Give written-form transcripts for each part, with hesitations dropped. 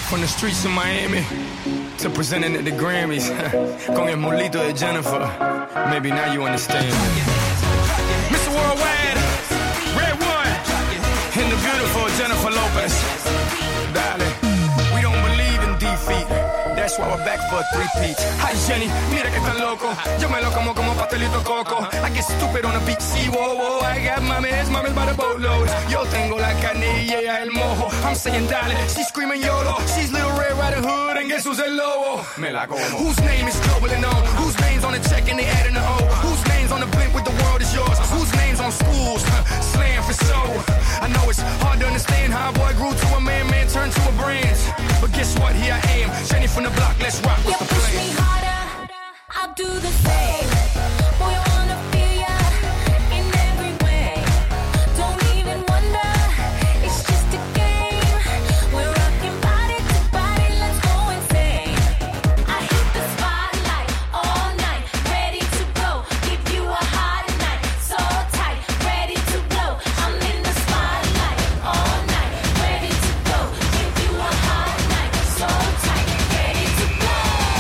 From the streets of Miami to presenting at the Grammys con el mulito de Jennifer. Maybe now you understand. Mr. Worldwide, Red One, and the beautiful Jennifer Lopez. Darling, we don't believe in defeat. That's why we're back for a three-peat. Hi Jenny, mira que tan loco. Yo me lo como pastelito coco. I get stupid on the beat, see, whoa, whoa. I got mames by the boatload. Yo tengo la carne y ella el mojo. I'm saying dale, she's screaming YOLO. She's Little Red Riding Hood and guess who's el lobo? Me la como. Whose name is global and known? Whose name's on the check and they adding the O? Whose name's on the blimp with the world is yours? Whose name's on schools? Slam for show. I know it's hard to understand how a boy grew to a man turned to a brand. But guess what? Here I am, Jenny from the block. Let's rock. What's the plan? Push me harder, I'll do the same. Boy, I wanna feel ya in every way. Don't even wonder, it's just a game. We're rocking body to body, let's go insane. I hit the spotlight all night, ready to go. Give you a hot night, so tight, ready to blow. I'm in the spotlight all night, ready to go. Give you a hot night, so tight, ready to blow.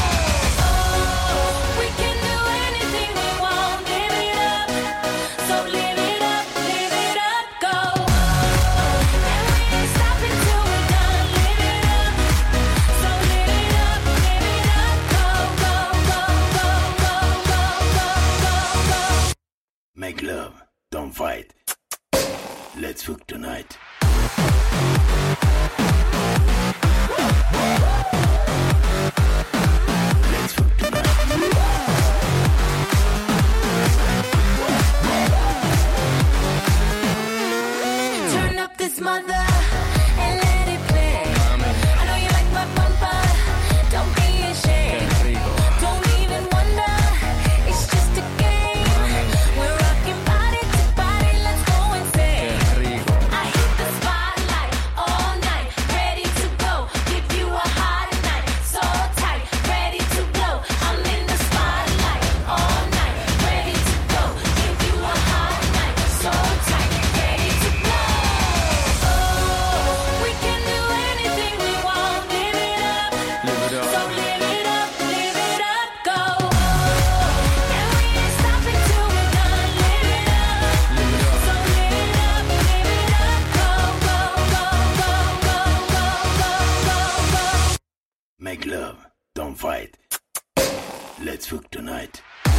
We can do anything we want, live it up. So live it up, go. And we ain't stopping till we're done, live it up. So live it up, go, go, go, go, go, go, go, go, go. Make love, don't fight. Let's fuck tonight. Let's fuck tonight. Turn up this mother and let it play. I know you like my bumper, don't be ashamed. Don't even wonder, it's just a game. We're rocking body to body, let's go insane. I hit the spotlight all night, ready to go. Give you a hot night, so tight, ready to blow. I'm in the spotlight all night, ready to go. Give you a hot night, so tight, ready to blow. We can do anything we want, live it up. So live it up, go. And we ain't stopping till we're done, live it up. So live it up, go, go, go, go, go, go, go, go. Make love, don't fight. Let's fuck tonight.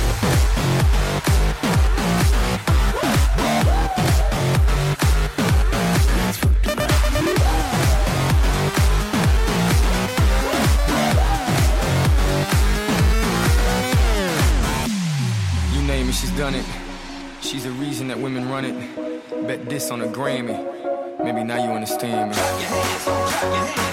Let's fuck tonight. You name it, she's done it. She's the reason that women run it. Bet this on a Grammy. Maybe now you understand me.